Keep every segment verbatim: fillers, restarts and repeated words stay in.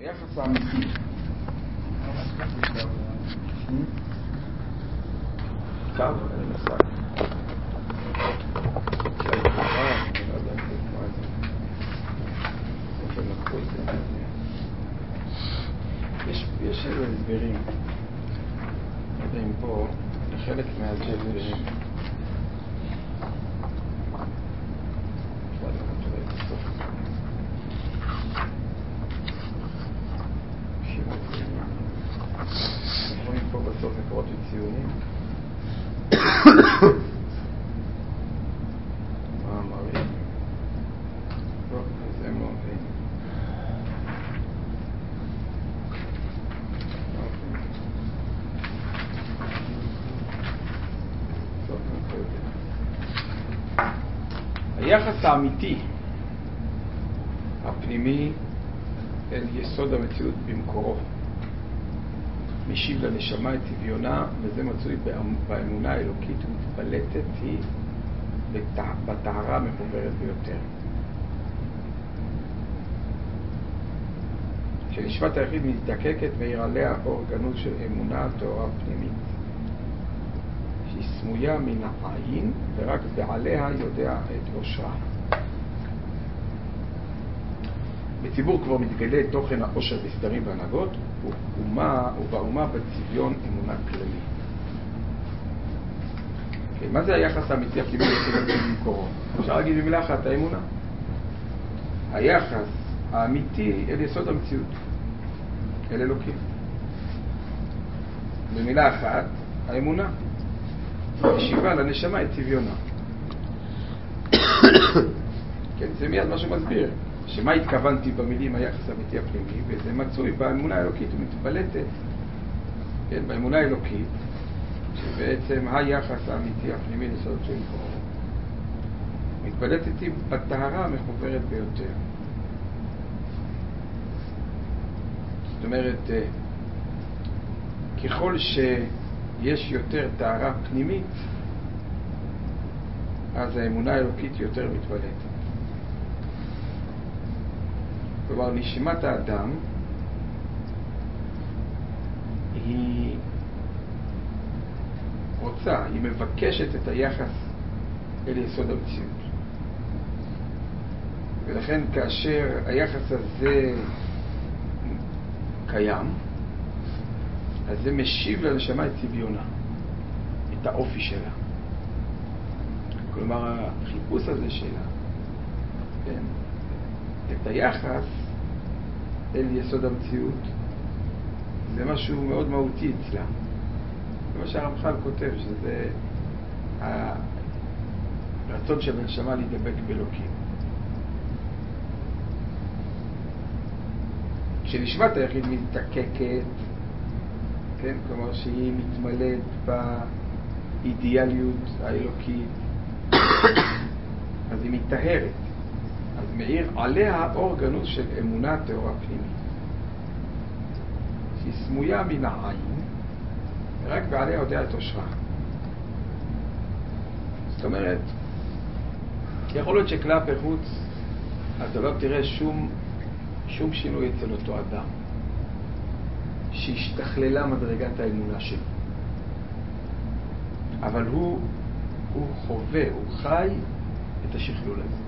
היחס האמיתי. טוב, אני נסע. יש איזה הסברים, לא יודע אם פה, לחלק מהג'ברים. אנחנו רואים פה בסוף מקורות וציונים. מה אמרים? לא, אז הם לא מבין. היחס האמיתי, הפנימי, אל יסוד המציאות במקורו. משיב לנשמה את צביונה, וזה מצוי באמונה האלוקית ומתבלטת היא בטהרה המחוברת ביותר. כשנשמת היחיד מזדקקת מאיר עליה אור גנוז של אמונה טהורה פנימית, שהיא סמויה מן העין ורק בעליה יודע את אושרה. בציבור כבר מתגלה תוכן העושר בסדרים והנהגות, ובאומה, ובאומה בצביון אמונה כללי. Okay, מה זה היחס האמיתי הפנימי יסוד במקורו? אפשר להגיד במילה אחת, האמונה. היחס האמיתי אל יסוד המציאות, אל אלוקים. במילה אחת, האמונה. משיבה לנשמה את צביונה. כן, זה מיד מה שמסביר. שמה התכוונתי במילים היחס האמיתי הפנימי, וזה מצוי באמונה האלוקית ומתבלטת, כן, באמונה האלוקית, שבעצם היחס האמיתי הפנימי לסוד של מקורו, מתבלטת היא בטהרה המחוברת ביותר. זאת אומרת, ככל שיש יותר טהרה פנימית, אז האמונה האלוקית יותר מתבלטת. כלומר, נשימת האדם היא רוצה, היא מבקשת את היחס אל יסוד המציאות. ולכן כאשר היחס הזה קיים, אז זה משיב לנשמה את צביונה, את האופי שלה. כלומר, החיפוש הזה שלה, כן? את היחס אל יסוד המציאות, זה משהו מאוד מהותי אצלה. זה מה שהרמח"ל כותב, שזה הרצון של הנשמה להידבק באלוקים. כשנשמת היחיד מתקקת, כן, כלומר שהיא מתמלאת באידיאליות האלוקית, אז היא מתטהרת. אז מאיר עליה אור גנוז של אמונה טהורה פנימית, שהיא סמויה מן העין, ורק בעליה יודע את אושרה. זאת אומרת, יכול להיות שכלפי חוץ אתה לא תראה שום, שום שינוי אצל אותו אדם, שהשתכללה מדרגת האמונה שלו. אבל הוא, הוא חווה, הוא חי את השכלול הזה.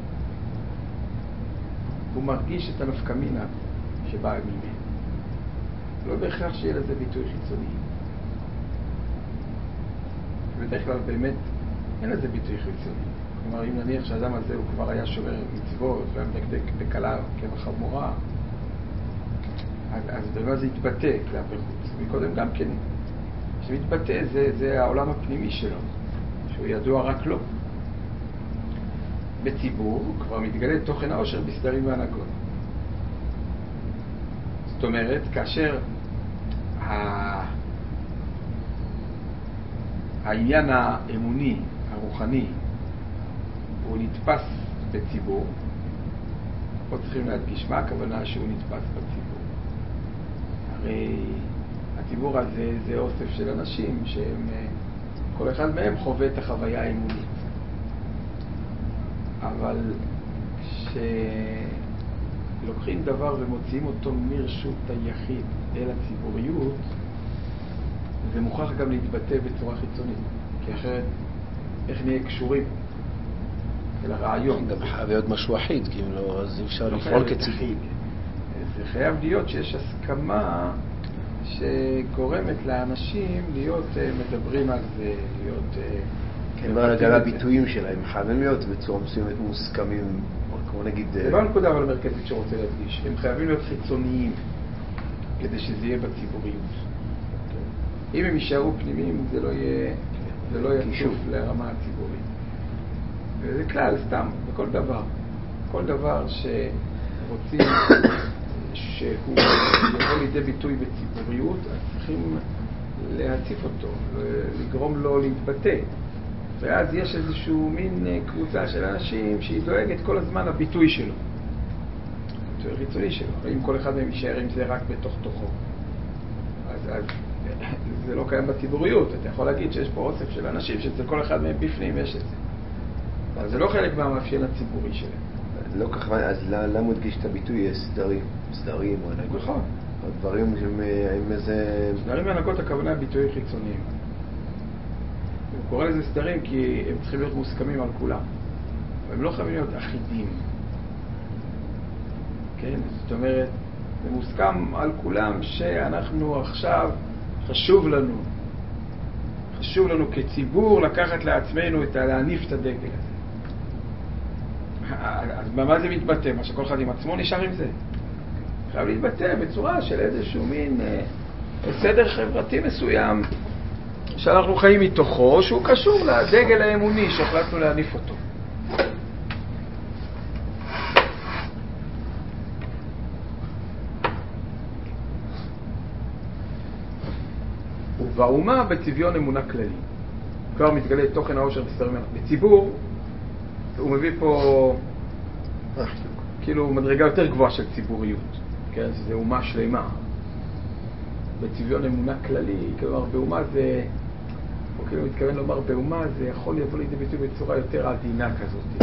הוא מרגיש את הנפקמינה שבאה ממנו. לא בהכרח שיהיה לזה ביטוי חיצוני. בדרך כלל באמת אין לזה ביטוי חיצוני. כלומר, אם נניח שהאדם הזה הוא כבר היה שומר מצוות והיה מדקדק בקלה כבחמורה, אז, אז במה זה יתבטא כלפי חוץ. מקודם גם כן, שמתבטא זה, זה העולם הפנימי שלו, שהוא ידוע רק לו. בציבור כבר מתגלה תוכן העושר בסדרים והנהגות. זאת אומרת, כאשר ה... העניין האמוני, הרוחני, הוא נתפס בציבור, פה צריכים להדגיש מה הכוונה שהוא נתפס בציבור. הרי הציבור הזה זה אוסף של אנשים שהם, כל אחד מהם חווה את החוויה האמונית. אבל לוקחים דבר ומוציאים אותו מרשות היחיד אל הציבוריות, זה מוכרח גם להתבטא בצורה חיצונית, כי אחרת איך נהיה קשורים אל הרעיון? גם חייב להיות משהו אחיד, כי אם לא, אז אי אפשר לפעול כציבור. זה חייב להיות שיש הסכמה שגורמת לאנשים להיות מדברים על זה, להיות... כן, אבל גם הביטויים שלהם חייבים להיות בצורה מסוימת מוסכמים, כמו נגיד... זה לא הנקודה אבל המרכזית שרוצה להדגיש, הם חייבים להיות חיצוניים כדי שזה יהיה בציבוריות. אם הם יישארו פנימיים זה לא יהיה, זה לא יצוף לרמה הציבורית. וזה כלל, סתם, בכל דבר. כל דבר שרוצים שהוא יבוא לידי ביטוי בציבוריות, אז צריכים להציף אותו, לגרום לו להתבטא. ואז יש איזשהו מין קבוצה של אנשים שהיא דואגת כל הזמן לביטוי שלו. ביטוי חיצוני שלו. אם כל אחד מהם יישאר עם זה רק בתוך תוכו. אז, אז זה לא קיים בציבוריות. אתה יכול להגיד שיש פה אוסף של אנשים שאצל כל אחד מהם בפנים יש את זה. אבל זה לא חלק מהמאפיין הציבורי שלהם. לא כך, אז למה מדגיש את הביטוי סדרים? סדרים או הנהגות? נכון. הדברים שהם עם איזה... סדרים והנהגות הכוונה ביטויים חיצוניים. הוא קורא לזה סדרים כי הם צריכים להיות מוסכמים על כולם. הם לא חייבים להיות אחידים. כן? זאת אומרת, זה מוסכם על כולם שאנחנו עכשיו חשוב לנו, חשוב לנו כציבור לקחת לעצמנו את להניף את הדגל הזה. אז במה זה מתבטא? מה שכל אחד עם עצמו נשאר עם זה? חייב להתבטא בצורה של איזשהו מין אה, סדר חברתי מסוים שאנחנו חיים מתוכו, שהוא קשור לדגל האמוני שהחלטנו להניף אותו. ובאומה בצביון אמונה כללי. כבר מתגלה תוכן העושר בסתרים. בציבור, הוא מביא פה כאילו מדרגה יותר גבוהה של ציבוריות. כן? שזה אומה שלמה. בצביון אמונה כללי, כלומר, באומה זה, או כאילו מתכוון לומר, באומה זה יכול לבוא לידי ביטוי בצורה יותר עדינה כזאת.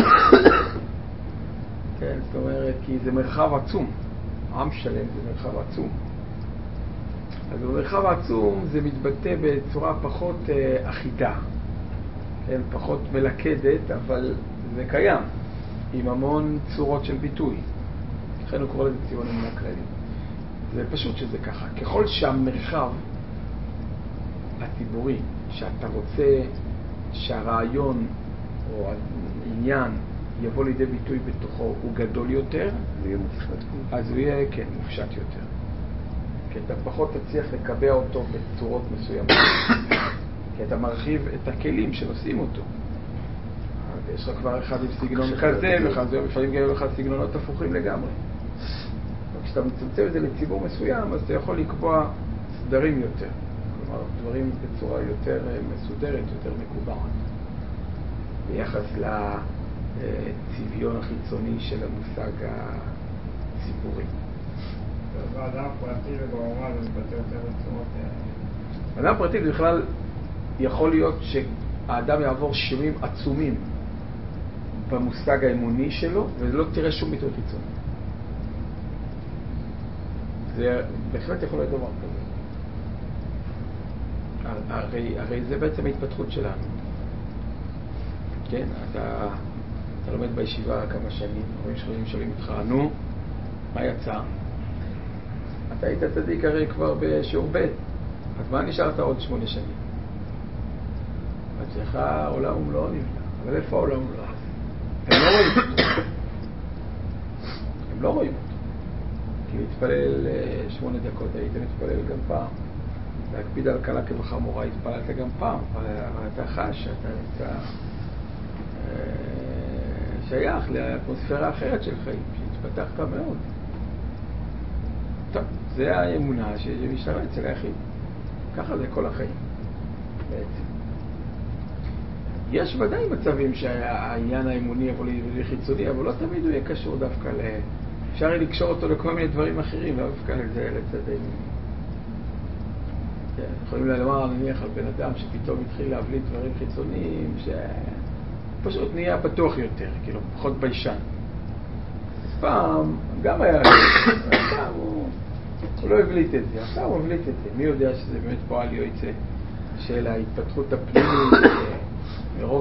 כן, זאת אומרת, כי זה מרחב עצום. עם שלם זה מרחב עצום. אז במרחב העצום זה מתבטא בצורה פחות אה, אחידה, כן, פחות מלכדת, אבל זה קיים, עם המון צורות של ביטוי. לכן הוא קורא לזה ציון אמונה כללי. זה פשוט שזה ככה. ככל שהמרחב הציבורי, שאתה רוצה שהרעיון או העניין יבוא לידי ביטוי בתוכו, הוא גדול יותר, אז הוא יהיה, כן, מופשט יותר. כי אתה פחות תצליח לקבע אותו בצורות מסוימות. כי אתה מרחיב את הכלים שנושאים אותו. יש לך כבר אחד עם סגנון כזה, ולפעמים גם לך סגנונות הפוכים לגמרי. כשאתה מצמצם את זה לציבור מסוים, אז אתה יכול לקבוע סדרים יותר. כלומר, דברים בצורה יותר מסודרת, יותר מקובעת. ביחס לצביון החיצוני של המושג הציבורי. באדם פרטי ובאומה זה מתבטא יותר בצורות... באדם פרטי זה בכלל יכול להיות שהאדם יעבור שינויים עצומים במושג האמוני שלו, ולא תראה שום ביטוי חיצוני. זה בהחלט יכול להיות דבר כזה. הרי, הרי זה בעצם ההתפתחות שלנו. כן, אתה, אתה לומד בישיבה כמה שנים, רואים שחולים שואלים אותך, נו, מה יצא? אתה היית צדיק הרי כבר בשיעור ב', אז מה נשארת עוד שמונה שנים? אז לך העולם ומלואו נבנה, אבל איפה העולם ומלואו? הם לא רואים אותו. הם לא רואים אותו. כי להתפלל שמונה דקות היית מתפלל גם פעם. להקפיד על קלה כבחמורה, התפללת גם פעם, אבל אתה חש שאתה נמצא שייך לאטמוספירה אחרת של חיים, שהתפתחת מאוד. טוב, זה האמונה שמשתנה אצל היחיד. ככה זה כל החיים, בעצם. יש ודאי מצבים שהעניין האמוני יבוא לידי חיצוני, אבל לא תמיד הוא יהיה קשור דווקא ל... אפשר לקשור אותו לכל מיני דברים אחרים, לא דווקא לזה לצד האמוני. יכולים לומר, נניח על בן אדם שפתאום התחיל להבליט דברים חיצוניים, שפשוט נהיה פתוח יותר, כאילו, פחות ביישן. פעם גם היה לו, פעם הוא, הוא לא הבליט את זה, עכשיו הוא הבליט את זה. מי יודע שזה באמת פועל יוצא של ההתפתחות הפנימית, מרוב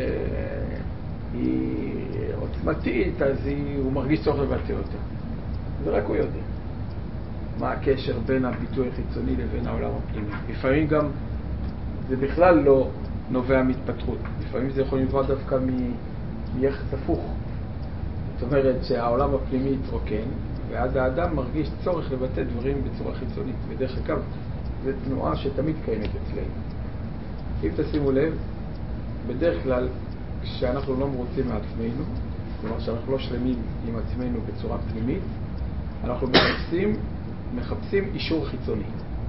שהיא עוצמתית, אז היא, הוא מרגיש צורך לבטא אותה. זה רק הוא יודע. מה הקשר בין הביטוי החיצוני לבין העולם הפנימי. לפעמים גם זה בכלל לא נובע מהתפתחות. לפעמים זה יכול לנבוע דווקא מיחס הפוך. זאת אומרת שהעולם הפנימי יתרוקן, ואז האדם מרגיש צורך לבטא דברים בצורה חיצונית. בדרך כלל, זו תנועה שתמיד קיימת אצלנו. אם תשימו לב, בדרך כלל, כשאנחנו לא מרוצים מעצמנו, כלומר שאנחנו לא שלמים עם עצמנו בצורה פנימית, אנחנו מחפשים, מחפשים אישור חיצוני.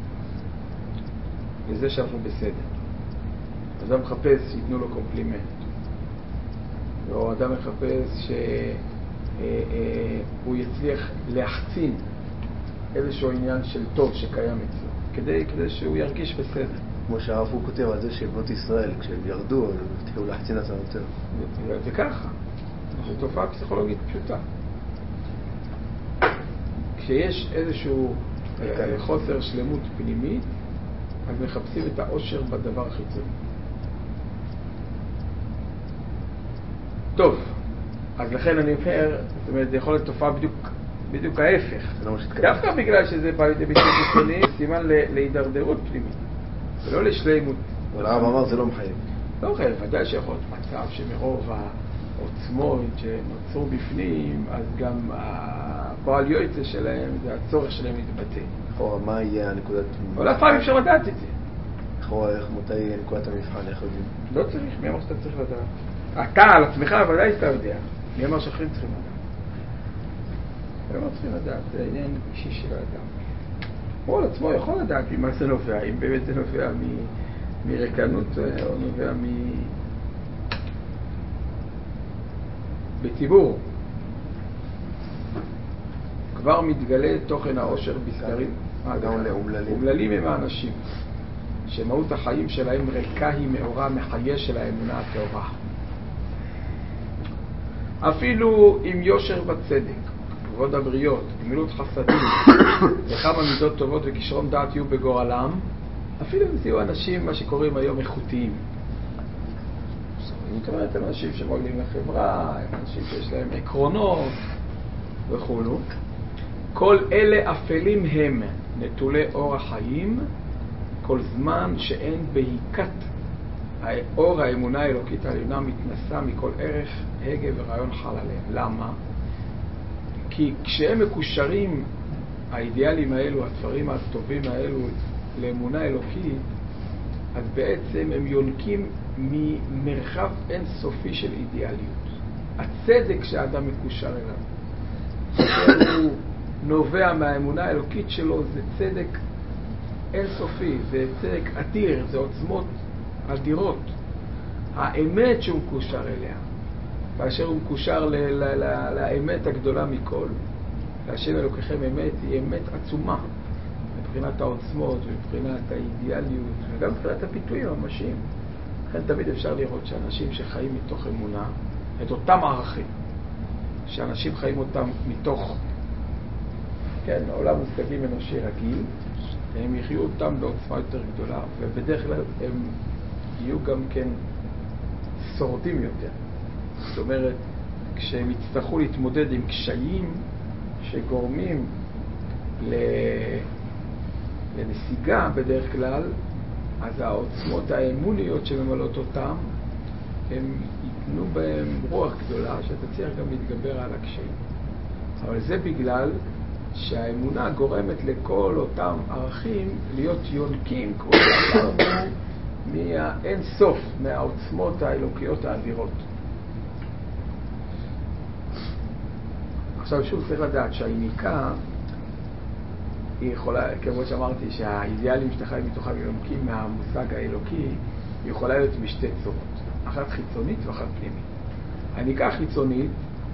לזה שאנחנו בסדר. אדם מחפש שיתנו לו קומפלימנט. או אדם מחפש שהוא יצליח להחצין איזשהו עניין של טוב שקיים אצלו, כדי, כדי שהוא ירגיש בסדר. כמו שהרב הוא כותב על זה שבנות ישראל, כשהם ירדו, הם התחילו להחצין עצמם יותר. זה ככה. זו תופעה פסיכולוגית פשוטה. כשיש איזשהו חוסר שלמות פנימית, אז מחפשים את האושר בדבר החיצוני. טוב, אז לכן אני אומר, זאת אומרת, זה יכול להיות תופעה בדיוק, בדיוק ההפך. דווקא בגלל שזה בא לידי ביטוי חיצוני, סימן להידרדרות פנימית, ולא לשלימות. אבל הרב אמר זה לא מחייב. לא מחייב, ודאי שיכול להיות מצב שמרוב העוצמות שנוצרו בפנים, אז גם הפועל יוצא שלהם, זה הצורך שלהם להתבטא. לכאורה, מה יהיה הנקודת... אבל אף פעם אפשר לדעת את זה. לכאורה, איך מתי יהיה נקודת המבחן, איך יודעים? לא צריך, מי אמר שאתה צריך לדעת? אתה על עצמך, ודאי שאתה יודע. מי אמר שאחרים צריכים לדעת? מי אמר צריכים לדעת? זה עניין אישי של האדם. הוא על עצמו יכול לדעת ממה זה נובע, אם באמת זה נובע מרקנות או נובע מ... בציבור. כבר מתגלה תוכן העושר בסקרים. גם לאומללים. אומללים הם האנשים, שמהות החיים שלהם ריקה היא מאורה מחיה של האמונה הטהורה. אפילו עם יושר וצדק, כבוד הבריות, גמילות חסדים, וכמה מידות טובות וכישרון דעת יהיו בגורלם, אפילו אם תהיו אנשים, מה שקוראים היום, איכותיים. זאת אומרת, הם אנשים שמועילים לחברה, הם אנשים שיש להם עקרונות וכו'. כל אלה אפלים הם נטולי אור החיים, כל זמן שאין בהיקת אור האמונה האלוקית העליונה מתנסה מכל ערך, הגה ורעיון חל עליהם. למה? כי כשהם מקושרים, האידיאלים האלו, הדברים הטובים האלו, לאמונה אלוקית, אז בעצם הם יונקים ממרחב אינסופי של אידיאליות. הצדק שהאדם מקושר אליו, שהוא נובע מהאמונה האלוקית שלו, זה צדק אינסופי, זה צדק אדיר, זה עוצמות אדירות. האמת שהוא מקושר אליה, כאשר הוא מקושר ל- ל- ל- לאמת הגדולה מכל, להשם אלוקיכם אמת, היא אמת עצומה מבחינת העוצמות ומבחינת האידיאליות וגם מבחינת הביטויים הממשיים. לכן תמיד אפשר לראות שאנשים שחיים מתוך אמונה, את אותם ערכים שאנשים חיים אותם מתוך, כן, העולם מושגים אנושי רגיל, הם יחיו אותם בעוצמה יותר גדולה, ובדרך כלל הם יהיו גם כן שורדים יותר. זאת אומרת, כשהם יצטרכו להתמודד עם קשיים שגורמים לנסיגה בדרך כלל, אז העוצמות האמוניות שממלאות אותם, הם ייתנו בהם רוח גדולה שתצליח גם להתגבר על הקשיים. אבל זה בגלל שהאמונה גורמת לכל אותם ערכים להיות יונקים, כמו שאמרנו, מהאין סוף, מהעוצמות האלוקיות האדירות. עכשיו שוב צריך לדעת שהיניקה היא יכולה, כמו שאמרתי, שהאידיאלים שאתה חי מתוכם יונקים מהמושג האלוקי, היא יכולה להיות בשתי צורות, אחת חיצונית ואחת פנימית. היניקה החיצונית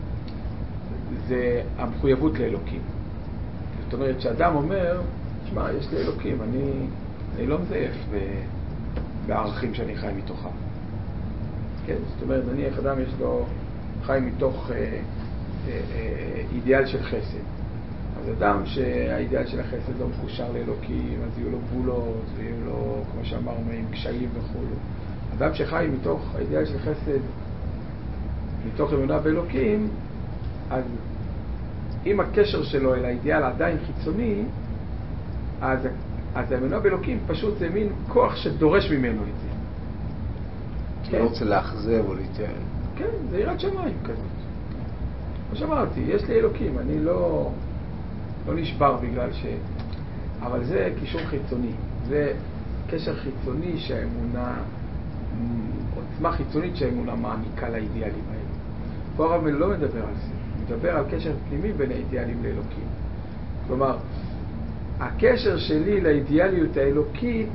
זה המחויבות לאלוקים. זאת אומרת שאדם אומר, תשמע, יש לי אלוקים, אני, אני לא מזייף בערכים שאני חי מתוכם. כן? זאת אומרת, נניח אדם יש לו חי מתוך אה, אידיאל של חסד. אז אדם שהאידיאל של החסד לא מקושר לאלוקים, אז יהיו לו גבולות, ויהיו לו, כמו שאמרנו, עם קשיים וכו'. אדם שחי מתוך האידיאל של חסד, מתוך אמונה באלוקים, אז אם הקשר שלו אל האידיאל עדיין חיצוני, אז, אז האמונה באלוקים פשוט זה מין כוח שדורש ממנו את זה. כן? לא רוצה לאכזב או להתייעל. כן, זה יראת שמיים כזאת. כמו שאמרתי, יש לי אלוקים, אני לא, לא נשבר בגלל ש... אבל זה קישור חיצוני. זה קשר חיצוני שהאמונה, עוצמה חיצונית שהאמונה מעמיקה לאידיאלים האלה. פה הרב לא מדבר על זה. הוא מדבר על קשר פנימי בין האידיאלים לאלוקים. כלומר, הקשר שלי לאידיאליות האלוקית,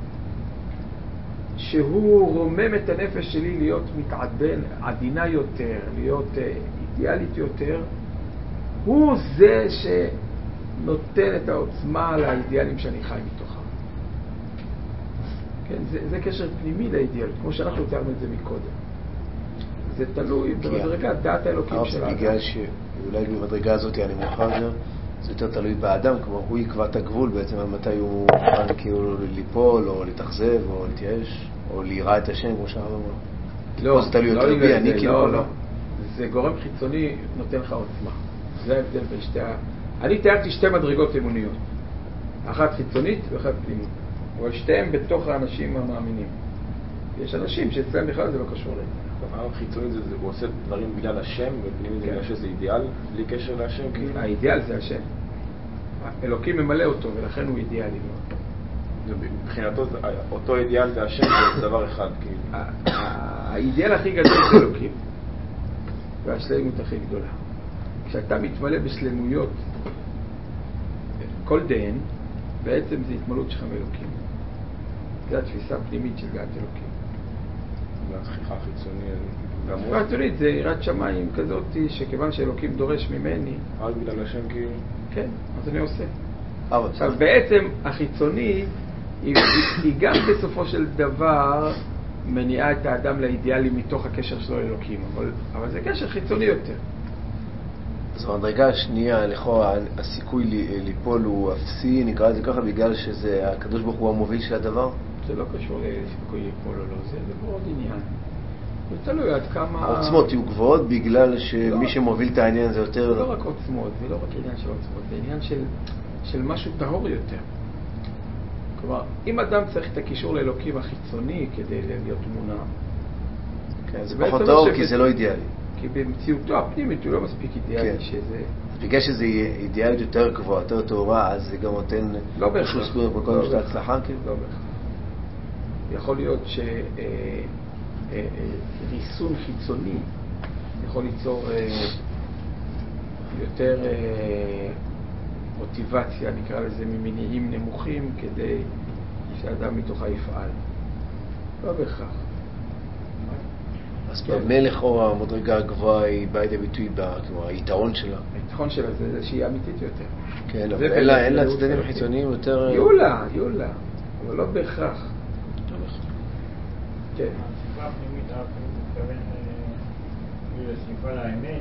שהוא רומם את הנפש שלי להיות מתעדן, עדינה יותר, להיות אידיאלית יותר, הוא זה שנותן את העוצמה לאידיאלים שאני חי מתוכם. כן, זה, זה קשר פנימי לאידיאליות, כמו שאנחנו תיארנו את זה מקודם. זה תלוי במדרגת דעת האלוקים של האדם. בגלל שאולי במדרגה הזאת אני מוכן יותר, זה יותר תלוי באדם, כמו הוא יקבע את הגבול בעצם על מתי הוא מוכן כאילו ליפול או להתאכזב או להתייאש או ליראה את השם, כמו שאמרנו. לא, זה תלוי יותר בי, אני כאילו... לא, לא. זה גורם חיצוני נותן לך עוצמה. זה ההבדל בין שתי ה... אני תיארתי שתי מדרגות אמוניות. אחת חיצונית ואחת פנימית. אבל שתיהם בתוך האנשים המאמינים. יש אנשים שאצלם בכלל זה לא קשור להם. החיצוני זה, הוא עושה דברים בגלל השם, ופנימי זה בגלל שזה אידיאל, בלי קשר להשם, כאילו? האידיאל זה השם. אלוקים ממלא אותו, ולכן הוא אידיאלי. מבחינתו, אותו אידיאל זה השם, זה דבר אחד, כאילו. האידיאל הכי גדול זה אלוקים. והשלמות הכי גדולה. כשאתה מתמלא בשלמויות, כל דהן, בעצם זה התמלות שלך מאלוקים. זו התפיסה הפנימית של גאת אלוקים. והתחיכה החיצונית, התחיכה החיצונית זה יראת שמיים כזאת, שכיוון שאלוקים דורש ממני... רק בגלל השם כאילו? כן, אז אני עושה. עכשיו בעצם החיצוני היא, היא גם בסופו של דבר מניעה את האדם לאידיאלי מתוך הקשר שלו לאלוקים, אבל, אבל זה קשר חיצוני יותר. אז במדרגה השנייה, לכאורה, הסיכוי ליפול הוא אפסי, נקרא את זה ככה, בגלל שזה הקדוש ברוך הוא המוביל של הדבר? זה לא קשור לסיכוי ליפול או לא, זה מאוד עניין. זה תלוי עד כמה... העוצמות יהיו גבוהות בגלל שמי לא, שמוביל את העניין זה יותר... זה לא רק עוצמות, זה לא רק עניין של עוצמות, זה עניין של, של משהו טהור יותר. כלומר, אם אדם צריך את הקישור לאלוקים החיצוני כדי להיות מונע... כן, זה פחות טהור כי זה לא אידיאלי. כי במציאותו הפנימית הוא לא מספיק אידיאלי כן. שזה... בגלל שזה אידיאלית יותר גבוהה, יותר טהורה, אז זה גם נותן... לא בהכרח. משהו בכל לא משת ההצלחה, כאילו? לא בהכרח. יכול להיות שריסון חיצוני יכול ליצור יותר מוטיבציה, נקרא לזה, ממניעים נמוכים כדי שאדם מתוכה יפעל. לא בהכרח. אז במלך או המדרגה הגבוהה היא באה לידי ביטוי ביתרון שלה. היתרון שלה זה שהיא אמיתית יותר. כן, אבל אין לה צדדים חיצוניים יותר... יהיו לה, יהיו לה, אבל לא בהכרח. כן. השאיפה הפנימית, הרב מתכוון לשאיפה לאמת,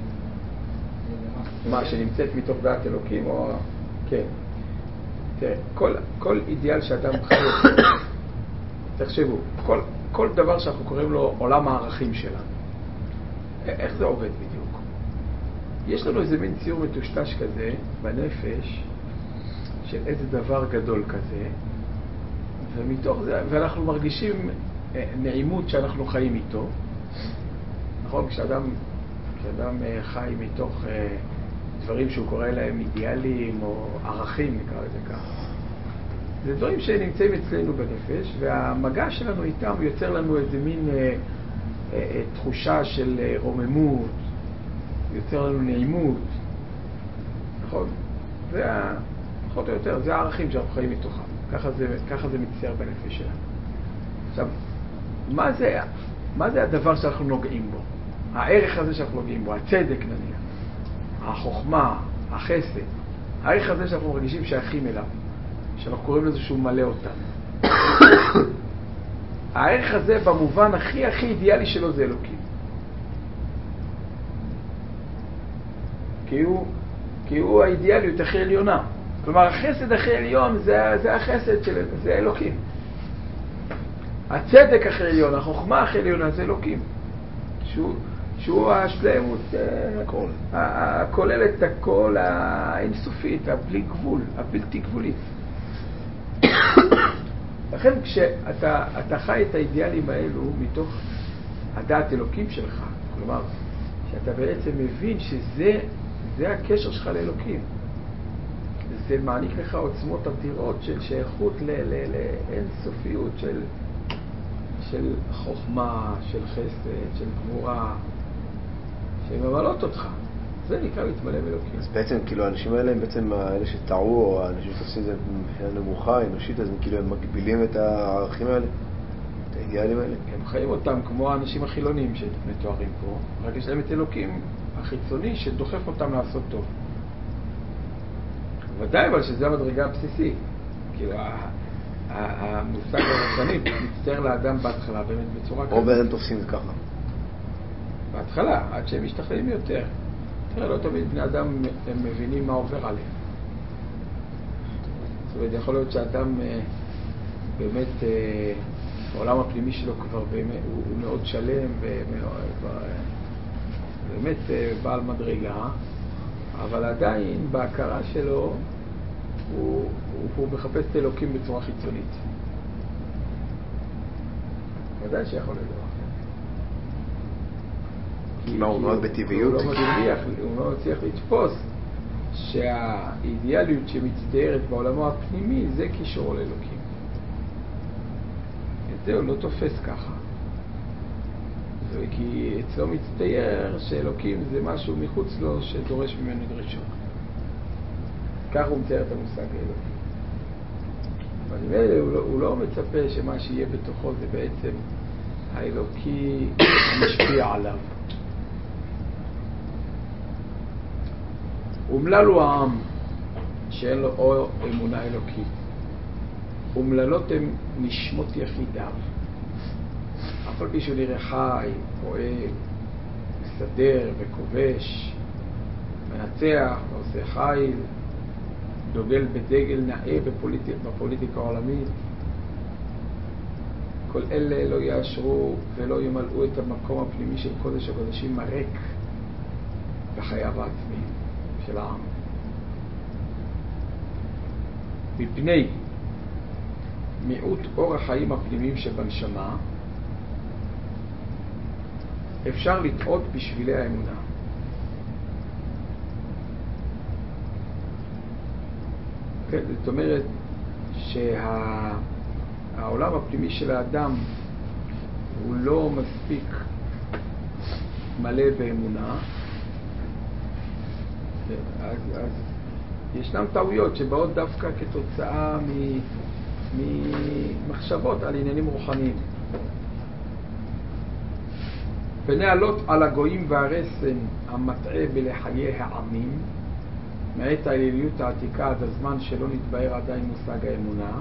מה, שנמצאת מתוך דעת אלוקים או... כן. תראה, כל, כל אידיאל שאדם חי אותו, תחשבו, כל, כל דבר שאנחנו קוראים לו עולם הערכים שלנו, איך זה עובד בדיוק? יש לנו איזה מין ציור מטושטש כזה בנפש, של איזה דבר גדול כזה, ומתוך זה, ואנחנו מרגישים נעימות שאנחנו חיים איתו. נכון? כשאדם, כשאדם חי מתוך דברים שהוא קורא להם אידיאליים או ערכים, נקרא לזה ככה. זה דברים שנמצאים אצלנו בנפש, והמגע שלנו איתם יוצר לנו איזה מין אה, אה, תחושה של אה, רוממות, יוצר לנו נעימות. נכון? זה, פחות או יותר, זה הערכים שאנחנו חיים מתוכם. ככה זה, ככה זה מצייר בנפש שלנו. עכשיו, מה זה, מה זה הדבר שאנחנו נוגעים בו? הערך הזה שאנחנו נוגעים בו, הצדק נניח, החוכמה, החסד, הערך הזה שאנחנו מרגישים שייכים אליו, שאנחנו קוראים לזה שהוא מלא אותנו. הערך הזה במובן הכי הכי אידיאלי שלו זה אלוקים. כי הוא, כי הוא האידיאליות הכי עליונה. כלומר, החסד הכי עליון זה, זה החסד של, זה אלוקים. הצדק הכי עליון, החוכמה הכי עליונה זה אלוקים. שהוא, שהוא השלמות, הכוללת הכל האינסופית, הבלי גבול, הבלתי גבולית. לכן כשאתה אתה חי את האידיאלים האלו מתוך הדעת אלוקים שלך, כלומר, שאתה בעצם מבין שזה זה הקשר שלך לאלוקים. זה מעניק לך עוצמות אדירות של שייכות לאינסופיות, של, של חוכמה, של חסד, של גבורה, שממלאות אותך. זה נקרא להתמלא באלוקים. אז בעצם, כאילו, האנשים האלה הם בעצם האלה שטעו, או האנשים שתופסים את זה מבחינה נמוכה, אנושית, אז הם כאילו הם מגבילים את הערכים האלה, את האידיאלים האלה. הם חיים אותם כמו האנשים החילונים שמתוארים פה, רק יש להם את אלוקים החיצוני שדוחף אותם לעשות טוב. ודאי, אבל שזה המדרגה הבסיסית. כאילו, המושג הרוחני מצטער לאדם בהתחלה, באמת בצורה כזאת. רוב הם תופסים את ככה. בהתחלה, עד שהם משתכנעים יותר. תראה, לא תמיד בני אדם הם מבינים מה עובר עליהם. זאת אומרת, יכול להיות שאדם באמת, העולם הפנימי שלו כבר באמת, הוא, הוא מאוד שלם ובאמת בעל מדרגה, אבל עדיין בהכרה שלו הוא, הוא, הוא מחפש את אלוקים בצורה חיצונית. ודאי שיכול להיות. מה הוא מאוד בטבעיות? הוא לא מצליח, הוא לא מצליח לתפוס שהאידיאליות שמצטיירת בעולמו הפנימי זה קישור לאלוקים. את זה הוא לא תופס ככה. זה כי אצלו מצטייר שאלוקים זה משהו מחוץ לו שדורש ממנו דרישות. כך הוא מצייר את המושג האלוקי. אבל נראה, הוא, לא, הוא לא מצפה שמה שיהיה בתוכו זה בעצם האלוקי המשפיע עליו. אומלל הוא העם שאין לו או אמונה אלוקית. אומללות הם נשמות יחידיו. אף על פי שהוא נראה חי, פועל, מסדר וכובש, מנצח ועושה חיל, דוגל בדגל נאה בפוליטיק, בפוליטיקה העולמית. כל אלה לא יאשרו ולא ימלאו את המקום הפנימי של קודש הקודשים הריק בחייו העצמיים של העם. מפני מיעוט אור החיים הפנימיים שבנשמה אפשר לטעות בשבילי האמונה. כן, זאת אומרת שהעולם הפנימי של האדם הוא לא מספיק מלא באמונה, אז, אז ישנם טעויות שבאות דווקא כתוצאה ממחשבות על עניינים רוחניים. ונעלות על הגויים והרסן המטעה בלחיי העמים, מעת האליליות העתיקה עד הזמן שלא נתבהר עדיין מושג האמונה,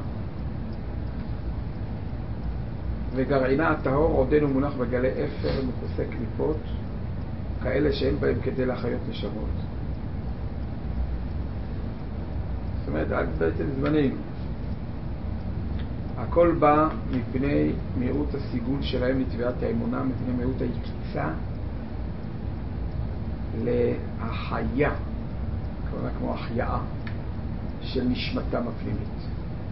וגרעינה הטהור עודנו מונח בגלי אפר ומכוסי קליפות, כאלה שאין בהם כדי להחיות נשמות. זאת אומרת, עד בעצם זמננו. הכל בא מפני מיעוט הסיגול שלהם לתביעת האמונה, מפני מיעוט היקיצה להחיה, כלומר כמו החייאה של נשמתם הפנימית.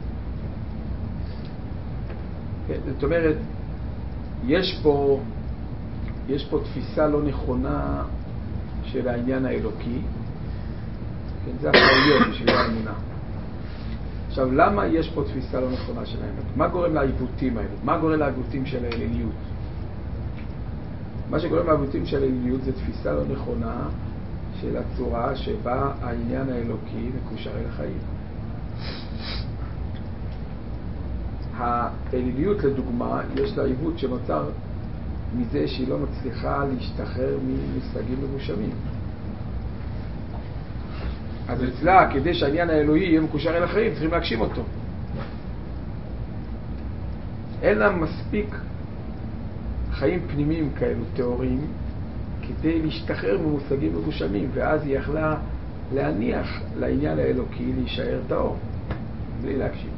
זאת אומרת, יש פה, יש פה תפיסה לא נכונה של העניין האלוקי, כן, זה החייאות בשביל האמונה. עכשיו, למה יש פה תפיסה לא נכונה של האמת? מה גורם לעיוותים האלה? מה גורם לעיוותים של האליליות? מה שגורם לעיוותים של האליליות זה תפיסה לא נכונה של הצורה שבה העניין האלוקי מקושר אל החיים. האליליות, לדוגמה, יש לה עיוות שנוצר מזה שהיא לא מצליחה להשתחרר ממושגים מבושמים. אז אצלה, כדי שהעניין האלוהי יהיה מקושר אל החיים, צריכים להגשים אותו. אין לה מספיק חיים פנימיים כאלו, תיאוריים, כדי להשתחרר ממושגים מגושמים, ואז היא יכלה להניח לעניין האלוקי להישאר טהור, בלי להקשיב.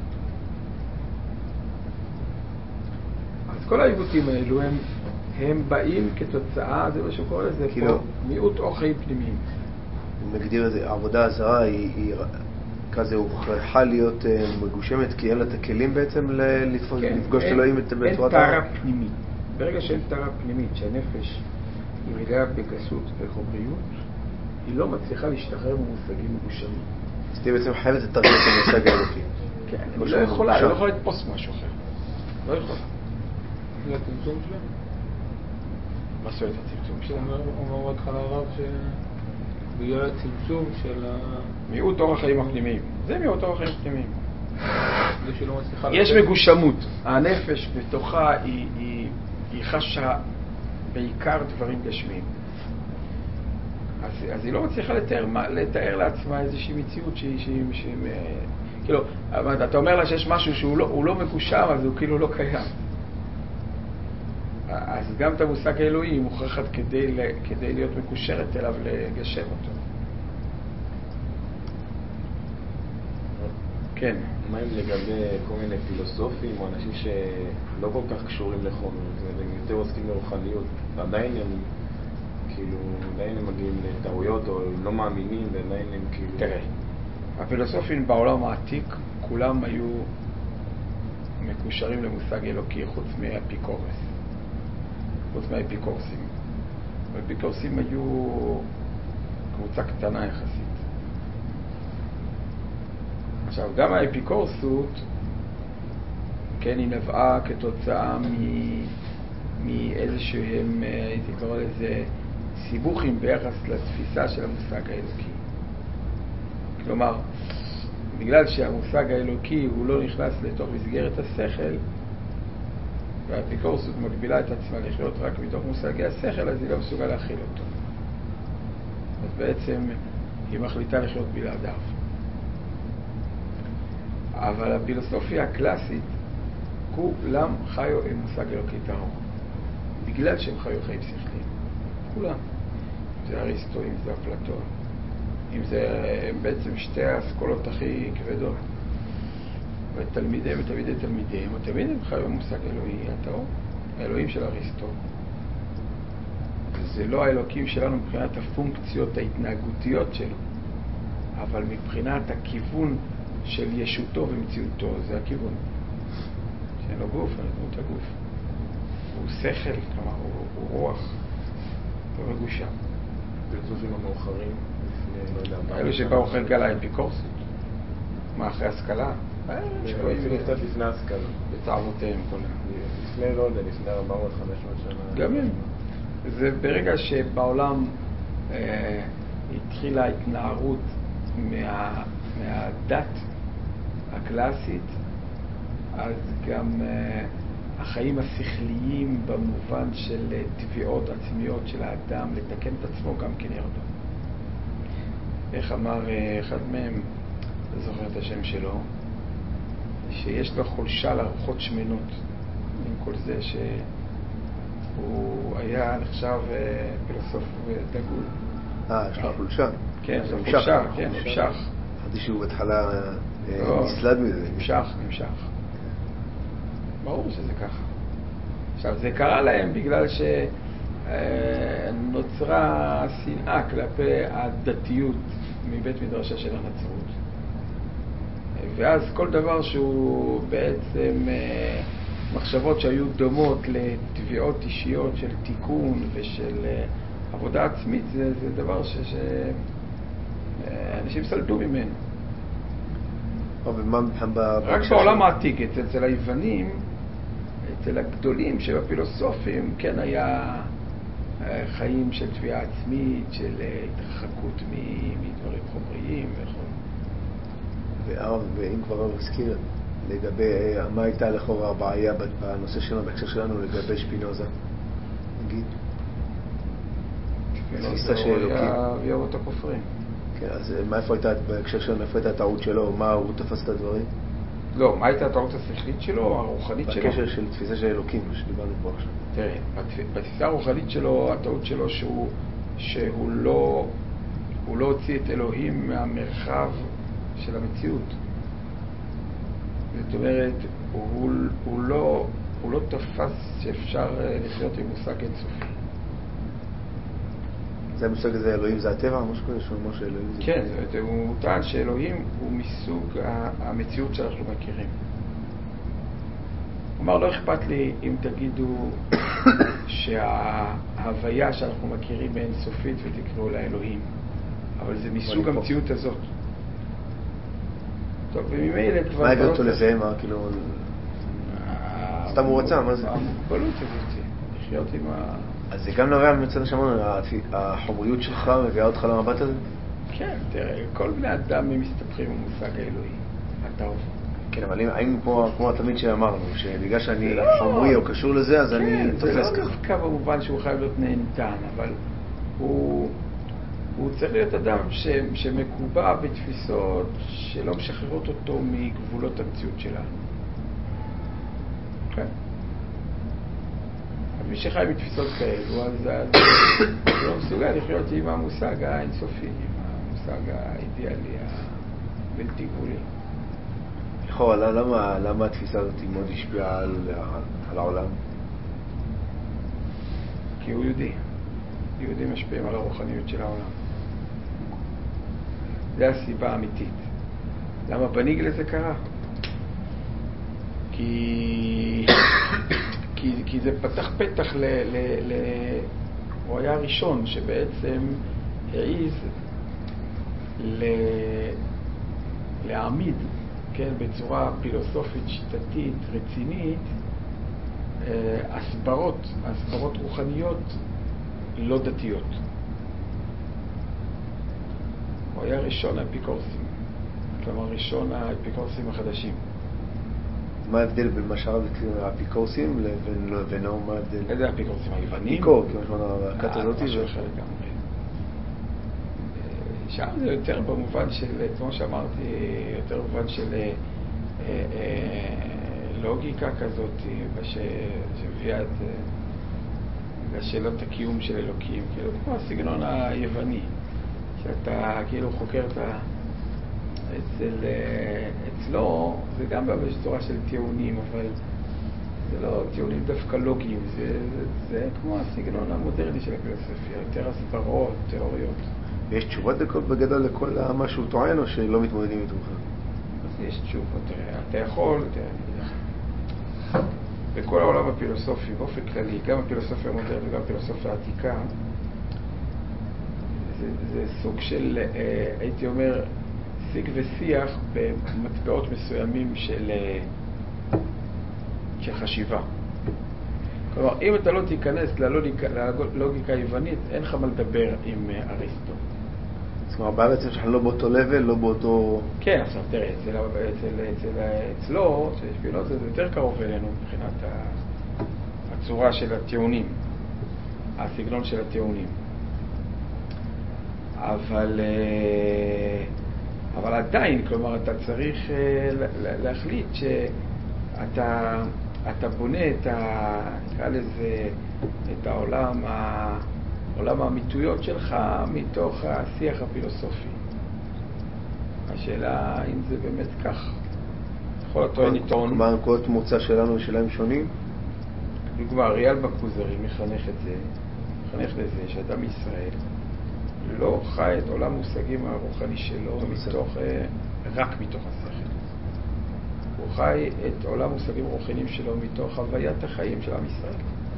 אז כל העיוותים האלו הם, הם באים כתוצאה, זה מה שהוא קורא לזה כאילו, פה, מיעוט אורחים פנימיים. הוא מגדיר את זה, העבודה הזרה היא, היא כזה הוכרחה להיות uh, מגושמת, כי אין לה את הכלים בעצם לתפוס, כן, לפגוש את אין, אלוהים אין בצורת טהרה פנימית. ברגע שאין טהרה פנימית, שהנפש היא מלאה בגסות וחומריות, היא לא מצליחה להשתחרר ממושגים מגושמים. אז תהיה בעצם חייבת לתרגם את המושג האלוקי. כן, היא לא יכולה, היא לא יכולה לתפוס משהו אחר. לא יכולה. זה הצמצום שלהם? מה זאת אומרת הצמצום שלהם? הוא אומר בהתחלה הרב שבגלל הצמצום של ה... מיעוט אורח חיים הפנימיים. זה מיעוט אורח חיים פנימיים. זה שלא מצליחה... יש מגושמות. הנפש בתוכה היא, היא, היא חשה בעיקר דברים גשמיים. אז, אז היא לא מצליחה לתאר, לתאר לעצמה איזושהי מציאות שהיא... שהיא, שהיא כאילו, אתה אומר לה שיש משהו שהוא לא, הוא לא מגושם, אז הוא כאילו לא קיים. אז גם את המושג האלוהי היא מוכרחת כדי, כדי להיות מקושרת אליו לגשם אותו. כן. מה אם לגבי כל מיני פילוסופים או אנשים שלא כל כך קשורים לחומר, הם יותר עוסקים ברוחניות, ועדיין הם כאילו, עדיין הם מגיעים לטעויות או הם לא מאמינים ועדיין הם כאילו... תראה, הפילוסופים בעולם העתיק כולם היו מקושרים למושג אלוקי חוץ מהאפיקורס. חוץ מהאפיקורסים. האפיקורסים היו קבוצה קטנה יחסית. עכשיו, גם האפיקורסות, כן, היא נבעה כתוצאה מאיזשהם, הייתי קורא לזה, סיבוכים ביחס לתפיסה של המושג האלוקי. כלומר, בגלל שהמושג האלוקי הוא לא נכנס לתוך מסגרת השכל, והאפיקורסות מגבילה את עצמה לחיות רק מתוך מושגי השכל, אז היא לא מסוגל להכיל אותו. אז בעצם היא מחליטה לחיות בלעדיו. אבל הפילוסופיה הקלאסית, כולם חיו עם מושג אלוקי טהור. בגלל שהם חיו חיים שכליים. כולם. אם זה אריסטו, אם זה אפלטון. אם זה בעצם שתי האסכולות הכי כבדות. ותלמידיהם ותלמידי תלמידיהם, התלמידים חיו עם מושג אלוהי הטהור. האלוהים של אריסטו. זה לא האלוקים שלנו מבחינת הפונקציות ההתנהגותיות שלו. אבל מבחינת הכיוון של ישותו ומציאותו, זה הכיוון. שאין לו גוף, אין לו את הגוף. הוא שכל, כלומר, הוא, הוא רוח. הוא מגושם. פילוסופים המאוחרים, לפני, לא יודע... אלו שבאו אחרי גל האפיקורסות. מה, אחרי השכלה? אפילו קצת לפני השכלה. בצערותיהם כל מיני. לפני, לא יודע, לפני ארבע מאות חמש מאות שנה. גם הם. זה ברגע שבעולם אה, התחילה התנערות מה, מהדת הקלאסית, אז גם uh, החיים השכליים במובן של uh, תביעות עצמיות של האדם לתקן את עצמו גם כן ירדו. איך אמר uh, אחד מהם, לא זוכר את השם שלו, שיש לו חולשה לרוחות שמנות, עם כל זה שהוא היה נחשב uh, פילוסוף דגול. אה, יש לו חולשה? כן, זה חולשה, כן, נמשך. חשבתי שהוא בהתחלה נסלד מזה. נמשך, נמשך. ברור שזה ככה. עכשיו, זה קרה להם בגלל שנוצרה שנאה כלפי הדתיות מבית מדרשה של הנצרות. ואז כל דבר שהוא בעצם מחשבות שהיו דומות לתביעות אישיות של תיקון ושל עבודה עצמית, זה, זה דבר ש... אנשים סלדו ממנו. רק בעולם העתיק, אצל, אצל היוונים, אצל הגדולים של הפילוסופים, כן היה חיים של תביעה עצמית, של התרחקות מדברים חומריים וכל. ואם כבר הרב הזכיר, לגבי מה הייתה לכאורה הבעיה בנושא שלנו, בהקשר שלנו, לגבי שפינוזה, נגיד? שפינוזה הוא היה אבות הכופרים. כן, אז מאיפה הייתה, בהקשר שלנו, מאיפה הייתה הטעות שלו, מה הוא תפס את הדברים? לא, מה הייתה הטעות השכלית שלו, הרוחנית שלו? בקשר של תפיסה של אלוקים, מה שדיברנו פה עכשיו. תראה, בתפיסה הרוחנית שלו, הטעות שלו שהוא, שהוא לא, הוא לא הוציא את אלוהים מהמרחב של המציאות. זאת אומרת, הוא, הוא, לא, הוא לא תפס שאפשר לחיות עם מושג אינסופי. זה המושג הזה, אלוהים זה הטבע, משהו כזה שהוא אומר שאלוהים זה... כן, זאת אומרת, הוא טען שאלוהים הוא מסוג המציאות שאנחנו מכירים. הוא אמר, לא אכפת לי אם תגידו שההוויה שאנחנו מכירים היא אינסופית ותקראו לה אלוהים, אבל זה מסוג המציאות הזאת. טוב, וממילא כבר... מה הביא אותו לזה? מה, כאילו... סתם הוא רצה, מה זה? המוגבלות הזאת, לחיות עם ה... אז זה גם נראה מצד השמונה, החומריות שלך מביאה אותך למבט הזה? כן, תראה, כל בני אדם הם מסתבכים במושג האלוהי, הטוב. כן, אבל האם כמו התמיד שאמרנו, שבגלל שאני חומרי או קשור לזה, אז אני תופס ככה. זה לא דווקא במובן שהוא חייב להיות נהנתן, אבל הוא צריך להיות אדם שמקובע בתפיסות שלא משחררות אותו מגבולות המציאות שלנו. כן. מי שחי בתפיסות כאלו, אז הוא לא מסוגל לחיות עם המושג האינסופי, עם המושג האידיאלי, הבלתי גבולי. לכאורה, למה, למה התפיסה הזאת מאוד השפיעה על, על העולם? כי הוא יהודי. יהודים משפיעים על הרוחניות של העולם. זו הסיבה האמיתית. למה בניגלה זה קרה? כי... כי, כי זה פתח פתח ל... ל, ל הוא היה הראשון שבעצם העיז ל... להעמיד, כן, בצורה פילוסופית, שיטתית, רצינית, הסברות, הסברות רוחניות לא דתיות. הוא היה ראשון האפיקורסים, כלומר ראשון האפיקורסים החדשים. מה ההבדל בין מה שהרב האפיקורסים לבינו? מה ההבדל? איזה האפיקורסים? היוונים? אפיקור, כמו שאמרנו, הכת הזאת זה... משהו אחר לגמרי. שם זה יותר במובן של, כמו שאמרתי, יותר במובן של אה, אה, לוגיקה כזאת, שמביאה את השאלות הקיום של אלוקים, כאילו כמו הסגנון היווני, שאתה כאילו חוקר את ה... אצל, אצלו זה גם בצורה של טיעונים, אבל זה לא טיעונים דווקא לוגיים, זה, זה, זה כמו הסגנון המודרני של הפילוסופיה, יותר הסברות, תיאוריות. יש תשובות בגדול לכל מה שהוא טוען, או שלא מתמודדים איתו בכלל? אז יש תשובות, תראה, אתה יכול, תראה, בכל העולם הפילוסופי, באופן כללי, גם הפילוסופיה המודרנית וגם הפילוסופיה העתיקה, זה, זה סוג של, הייתי אומר, שיג ושיח במטבעות מסוימים של, של חשיבה. כלומר, אם אתה לא תיכנס ללוגיקה, ללוגיקה היוונית, אין לך מה לדבר עם אריסטו. זאת אומרת, בעצם שאנחנו לא באותו לבל, לא באותו... כן, עכשיו תראה, אצל, אצל, אצל, אצלו, שפילוסופיה זה יותר קרוב אלינו מבחינת הצורה של הטיעונים, הסגנון של הטיעונים. אבל... אבל עדיין, כלומר, אתה צריך להחליט שאתה אתה בונה את ה... נקרא לזה, את העולם, העולם האמיתויות שלך מתוך השיח הפילוסופי. השאלה, האם זה באמת כך? יכול הטוען עיתון... כלומר, נקודות מוצא שלנו ושלהם שונים? דוגמה, אריאל בקוזרי מחנך את זה, מחנך לזה שאדם ישראל לא חי את עולם המושגים הרוחני שלו מתוך, רק מתוך השכל. הוא חי את עולם המושגים הרוחניים שלו מתוך הוויית החיים של עם ישראל.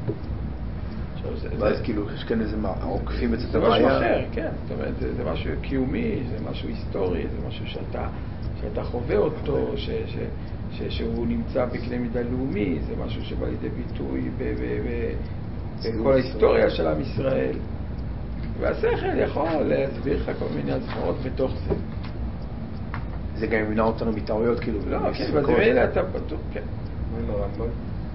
ואז כאילו, יש כאן איזה עוקפים את זה זה משהו אחר, כן. זאת אומרת, זה, זה משהו קיומי, זה משהו היסטורי, זה משהו שאתה, שאתה חווה אותו, ש, ש, ש, שהוא נמצא בקנה מידה לאומי, זה משהו שבא לידי ביטוי ב, ב, ב, בכל ההיסטוריה של עם ישראל. והשכל יכול להסביר לך כל מיני הסברות בתוך זה. זה גם ימנע אותנו מטעויות, כאילו. לא, כן, אבל זה מילה אתה פתוח, כן. מה לא רמב"ם?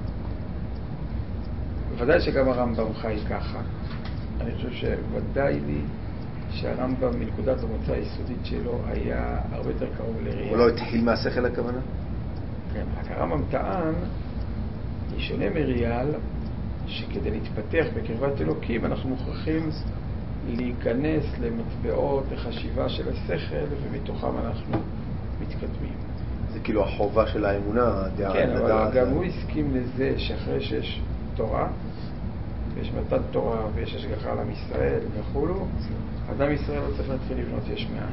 בוודאי שגם הרמב"ם חי ככה. אני חושב שוודאי לי שהרמב"ם מנקודת המוצא היסודית שלו היה הרבה יותר קרוב לראייה. הוא לא התחיל מהשכל הכוונה? כן, רק הרמב"ם טען, היא שונה מריאל, שכדי להתפתח בקרבת אלוקים אנחנו מוכרחים להיכנס למטבעות לחשיבה של השכל, ומתוכם אנחנו מתקדמים. זה כאילו החובה של האמונה, הדעה. כן, אבל הדעה, גם זה... הוא הסכים לזה שאחרי שיש תורה, ויש מתן תורה ויש השגחה על עם ישראל וכולו, אדם ישראל לא צריך להתחיל לבנות יש מאין.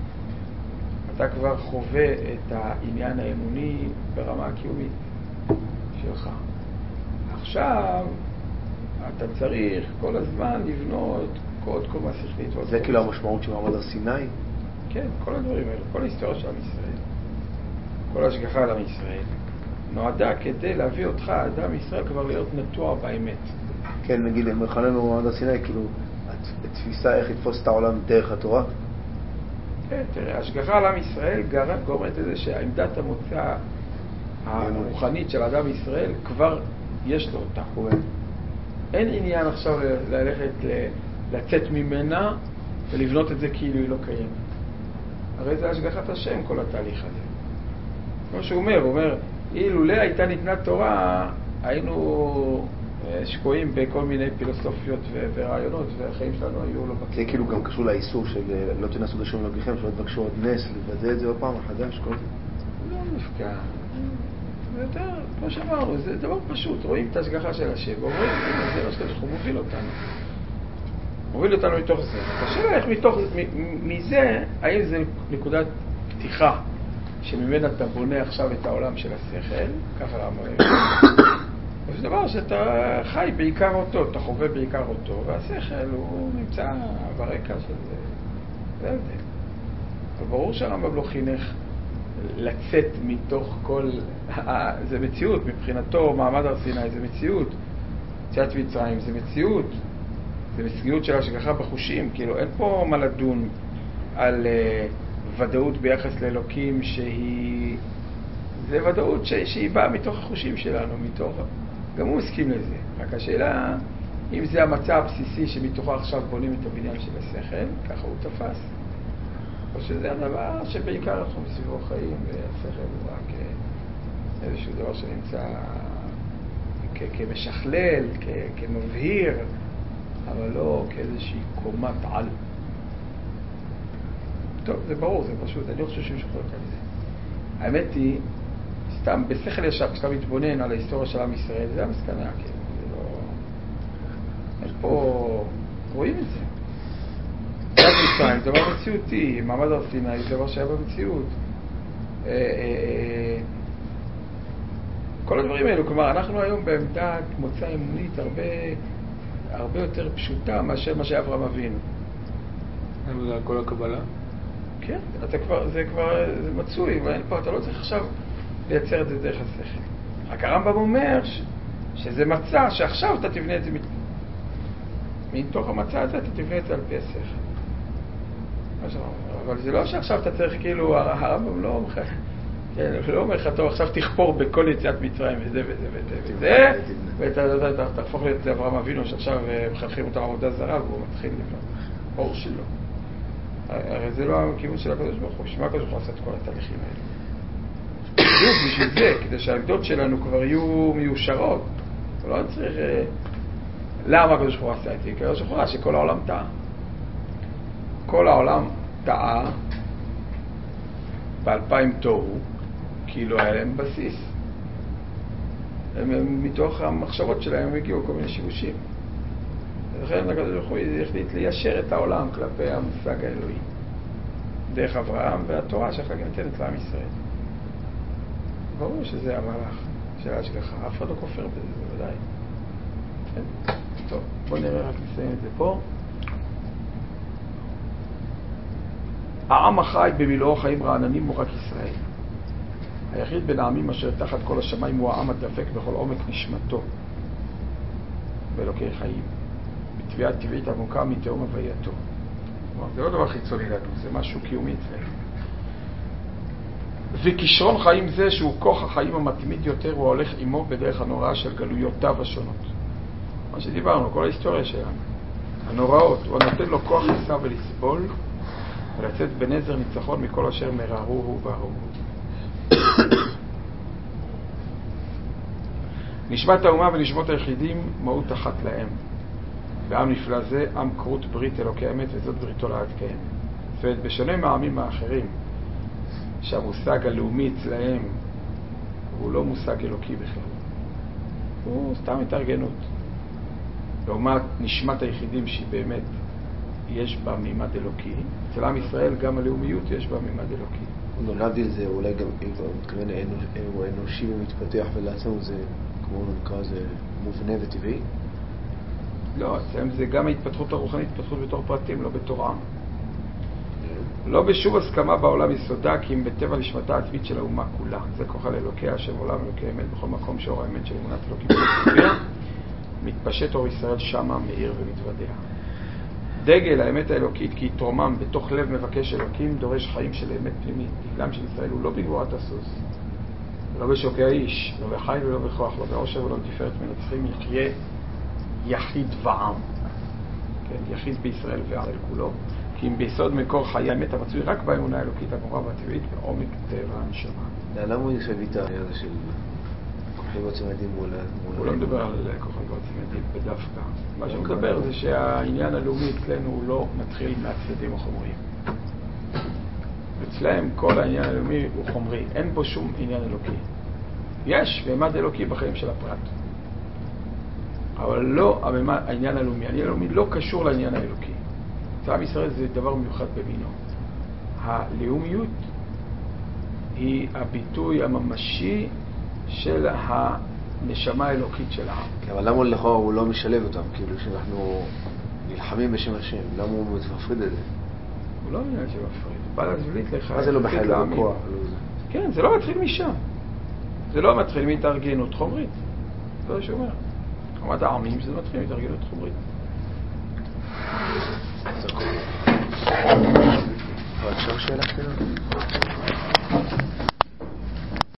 אתה כבר חווה את העניין האמוני ברמה הקיומית שלך. עכשיו אתה צריך כל הזמן לבנות עוד קומה שכלית. זה כאילו המשמעות של מעמד הר סיני? כן, כל הדברים האלה, כל ההיסטוריה של עם ישראל, כל ההשגחה על עם ישראל, נועדה כדי להביא אותך, אדם ישראל, כבר להיות נטוע באמת. כן, נגיד, מכננו במעמד הר סיני, כאילו, התפיסה איך לתפוס את העולם דרך התורה? כן, תראה, ההשגחה על עם ישראל גורמת לזה שהעמדת המוצא הרוחנית של אדם ישראל כבר יש לו אותה. אין עניין עכשיו ללכת לצאת ממנה ולבנות את זה כאילו היא לא קיימת. הרי זה השגחת השם כל התהליך הזה. כמו שהוא אומר, הוא אומר, אילולא הייתה ניתנה תורה, היינו שקועים בכל מיני פילוסופיות ורעיונות, והחיים שלנו היו לא בקיים. זה כאילו גם קשור לאיסור של לא תנסו לשום אלוקיכם, שלא תבקשו עוד נס, לוודא את זה עוד פעם מחדש, כל זה? לא נפגע. זה יותר, כמו שאמרנו, זה דבר פשוט. רואים את ההשגחה של השם, ורואים, זה מה שקדוש הוא מוביל אותנו. מוביל אותנו מתוך זה. השאלה איך מתוך, מזה, האם זה נקודת פתיחה, שממנה אתה בונה עכשיו את העולם של השכל, ככה אמרנו. זה דבר שאתה חי בעיקר אותו, אתה חווה בעיקר אותו, והשכל הוא נמצא ברקע של זה. זה זה. אבל ברור שהרמב"ם לא חינך לצאת מתוך כל... זה מציאות, מבחינתו מעמד הר סיני זה מציאות. יציאת מצרים זה מציאות. זה מציאות של השגחה בחושים. כאילו אין פה מה לדון על uh, ודאות ביחס לאלוקים שהיא... זה ודאות ש... שהיא באה מתוך החושים שלנו, מתוך... גם הוא מסכים לזה. רק השאלה, אם זה המצע הבסיסי שמתוכו עכשיו בונים את הבניין של השכל, ככה הוא תפס. או שזה הדבר שבעיקר אנחנו מסביבו חיים, והשכל הוא רק איזשהו דבר שנמצא כ- כמשכלל, כ- כמבהיר, אבל לא כאיזושהי קומת על. טוב, זה ברור, זה פשוט, אני לא חושב שמישהו חולק על זה. האמת היא, סתם, בשכל ישר, כשאתה מתבונן על ההיסטוריה של עם ישראל, זה המסקנה, כן, זה לא... יש פה... רואים את זה. יציאת מצרים, זה דבר מציאותי, מעמד הר סיני, זה דבר שהיה במציאות. כל הדברים האלו, כלומר, אנחנו היום בעמדת מוצא אמונית הרבה, הרבה יותר פשוטה מאשר מה שאברהם אבינו. זה על כל הקבלה? כן, אתה כבר, זה כבר, זה מצוי, פה אתה לא צריך עכשיו לייצר את זה דרך השכל. רק הרמב"ם אומר ש, שזה מצא, שעכשיו אתה תבנה את זה, מתוך המצא הזה אתה תבנה את זה על פי השכל. אבל זה לא שעכשיו אתה צריך, כאילו, הרמב"ם לא אומר, כן, לא אומר לך, טוב, עכשיו תכפור בכל יציאת מצרים וזה וזה וזה וזה, ואתה תהפוך להיות לאברהם אבינו שעכשיו מחנכים אותם עבודה זרה והוא מתחיל לבנות אור שלו. הרי זה לא הכיוון של הקדוש ברוך הוא, שמה הקדוש ברוך הוא עשה את כל התהליכים האלה? בדיוק בשביל זה, כדי שהעמדות שלנו כבר יהיו מיושרות. לא צריך... למה הקדוש ברוך הוא עשה את זה? הקדוש ברוך הוא ראה שכל העולם טעה. כל העולם טעה באלפיים תוהו, כי לא היה להם בסיס. הם, מתוך המחשבות שלהם הם הגיעו כל מיני שיבושים. ולכן הקדוש ברוך הוא החליט ליישר את העולם כלפי המושג האלוהי. דרך אברהם והתורה שאחר כך ניתנת לעם ישראל. ברור שזה המהלך של ההשגחה. אף אחד לא כופר בזה, בוודאי. כן? טוב, בוא נראה, רק נסיים את זה פה. העם החי במילואו חיים רעננים הוא רק ישראל. היחיד בין העמים אשר תחת כל השמיים הוא העם הדבק בכל עומק נשמתו באלוקי חיים, בתביעת טבעית עמוקה מתהום הווייתו. זה לא דבר חיצוני לנו, זה משהו קיומי אצלנו. וכישרון חיים זה שהוא כוח החיים המתמיד יותר, הוא הולך עמו בדרך הנוראה של גלויותיו השונות. מה שדיברנו, כל ההיסטוריה שלנו, הנוראות, הוא נותן לו כוח לסע ולסבול ולצאת בנזר ניצחון מכל אשר מרערוהו והרוהו. נשמת האומה ונשמות היחידים מהות אחת להם. בעם נפלא זה, עם כרות ברית אלוקי האמת, וזאת בריתו לעד קיימת. זאת אומרת, בשונה מהעמים האחרים, שהמושג הלאומי אצלהם הוא לא מושג אלוקי בכלל. הוא סתם התארגנות. לעומת נשמת היחידים שהיא באמת, יש בה מימד אלוקי. אצל עם ישראל גם הלאומיות יש בה מימד אלוקי. להבדיל זה אולי גם, אם כבר מתכוון הוא אנושי ומתפתח ולעצמו, זה כמו נקרא, זה מובנה וטבעי? לא, אצלם זה גם ההתפתחות הרוחנית, התפתחות בתור פרטים, לא בתור עם. לא בשוב הסכמה בעולם יסודה, כי אם בטבע נשמתה העצמית של האומה כולה. זה כוחה לאלוקיה, שם עולם אלוקי אמת, בכל מקום שאור האמת של אמונת אלוקים מתוודע, מתפשט אור ישראל שמה, מאיר ומתוודע. דגל האמת האלוקית, כי יתרומם בתוך לב מבקש אלוקים, דורש חיים של אמת פנימית. דגלם של ישראל הוא לא בגבורת הסוס, לא בשוקי האיש, לא בחיל ולא בכוח, לא בעושר ולא בתפארת מנצחים, יחיה יחיד ועם. כן, יחיד בישראל ועם כולו. כי אם ביסוד מקור חיי האמת המצוי רק באמונה האלוקית הגמורה והטבעית בעומק טבע הנשמה. למה הוא יושב איתה הזה של כוחים ועוצמתיים מול... הוא לא מדבר על כוחים ועוצמתיים בדווקא. מה שהוא מדבר זה שהעניין הלאומי אצלנו הוא לא מתחיל מהצדדים החומריים. אצלהם כל העניין הלאומי הוא חומרי, אין בו שום עניין אלוקי. יש ממד אלוקי בחיים של הפרט. אבל לא העניין הלאומי. העניין הלאומי לא קשור לעניין האלוקי. עם ישראל זה דבר מיוחד במינו. הלאומיות היא הביטוי הממשי של הנשמה האלוקית של העם. אבל למה לכאורה הוא לא משלב אותם? כאילו שאנחנו נלחמים בשם השם, למה הוא מפריד את זה? הוא לא עניין שמפריד, הוא בא להזבלית לך. מה זה לא בחיל לא בכוח? כן, זה לא מתחיל משם. זה לא מתחיל מהתארגנות חומרית. זה לא שאומר. חומת העמים שזה מתחיל מהתארגנות חומרית. אפשר שאלה קטנה?